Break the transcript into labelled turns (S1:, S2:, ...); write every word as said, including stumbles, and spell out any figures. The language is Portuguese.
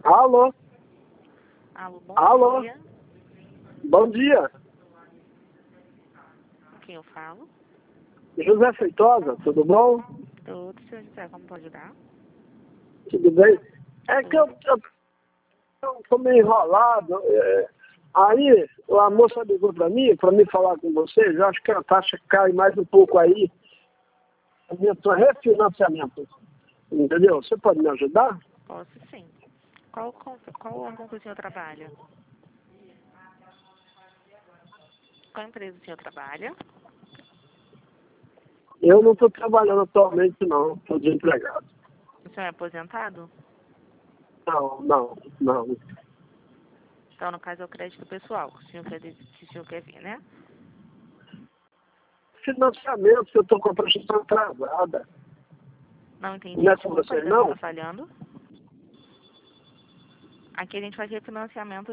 S1: Alô?
S2: Alô, bom
S1: Alô?
S2: dia.
S1: Bom dia.
S2: Com quem eu falo?
S1: José Feitosa, tudo bom?
S2: Tudo, senhor José, como pode ajudar?
S1: Tudo bem? É que eu, eu, eu tô meio enrolado. É, aí a moça ligou para mim, para me falar com vocês, eu acho que a taxa cai mais um pouco aí. Refinanciamento. Entendeu? Você pode me ajudar?
S2: Posso sim. Qual, con- qual órgão que o senhor trabalha? Qual empresa o senhor trabalha?
S1: Eu não estou trabalhando atualmente, não. Estou desempregado.
S2: O senhor é aposentado?
S1: Não, não, não.
S2: Então, no caso, é o crédito pessoal, que o senhor quer, que o senhor quer ver, né?
S1: Financiamento, que eu estou com a prestação atrasada.
S2: Não entendi.
S1: Não é com
S2: Desculpa, a
S1: vocês,
S2: ligação
S1: não?
S2: está falhando. Aqui a gente faz refinanciamento